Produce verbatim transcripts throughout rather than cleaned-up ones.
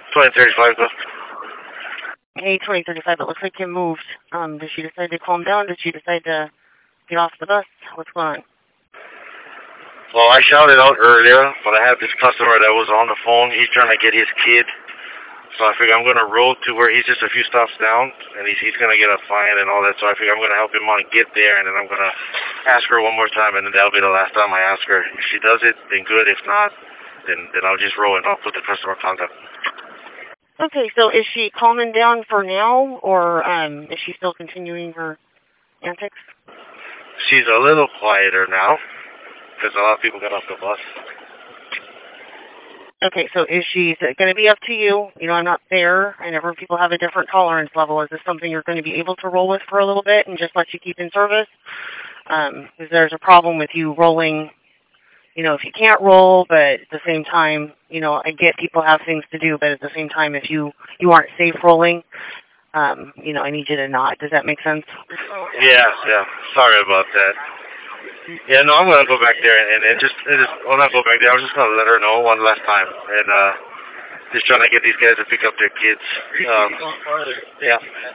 twenty thirty-five, go. Hey, twenty thirty-five, it looks like you moved. Um, did she decide to calm down? Did she decide to get off the bus? What's going on? Well, I shouted out earlier, but I have this customer that was on the phone. He's trying to get his kid. So I figure I'm going to roll to where he's just a few stops down, and he's, he's going to get a fine and all that. So I figure I'm going to help him on get there, and then I'm going to ask her one more time, and then that'll be the last time I ask her. If she does it, then good. If not, then, then I'll just roll and I'll put the customer contact. Okay, so is she calming down for now, or um, is she still continuing her antics? She's a little quieter now, because a lot of people got off the bus. Okay, so is she going to be up to you? You know, I'm not there. I know people have a different tolerance level. Is this something you're going to be able to roll with for a little bit and just let you keep in service? Um, because there's a problem with you rolling, you know, if you can't roll, but at the same time, you know, I get people have things to do, but at the same time, if you, you aren't safe rolling, um, you know, I need you to not. Does that make sense? Yeah, yeah. Sorry about that. Yeah, no, I'm going to go back there and, and just, and just, well, not go back there. I was just going to let her know one last time. And, uh, just trying to get these guys to pick up their kids. Um, yeah.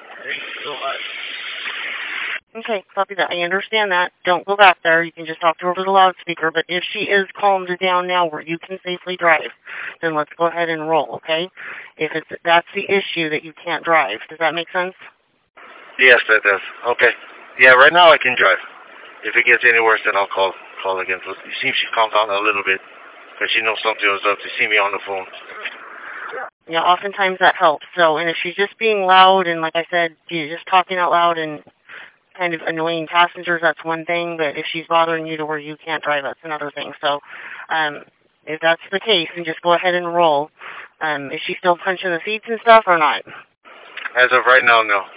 Okay, copy that. I understand that. Don't go back there. You can just talk to her over the loudspeaker. But if she is calmed down now where you can safely drive, then let's go ahead and roll, okay? If it's that's the issue that you can't drive. Does that make sense? Yes, that does. Okay. Yeah, right now I can drive. If it gets any worse, then I'll call call again. So you see if she calms down a little bit, because she knows something was up. She see me on the phone. Yeah, oftentimes that helps. So, and if she's just being loud and, like I said, she's just talking out loud and kind of annoying passengers, that's one thing. But if she's bothering you to where you can't drive, that's another thing. So, um, if that's the case, then just go ahead and roll. Um, is she still punching the seats and stuff or not? As of right now, no.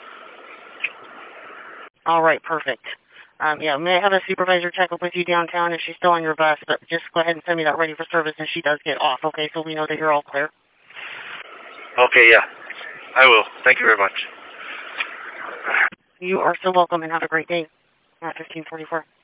All right, perfect. Um, yeah, may I have a supervisor check up with you downtown if she's still on your bus, but just go ahead and send me that ready for service if she does get off, okay, so we know that you're all clear. Okay, yeah. I will. Thank you very much. You are so welcome and have a great day at fifteen forty-four.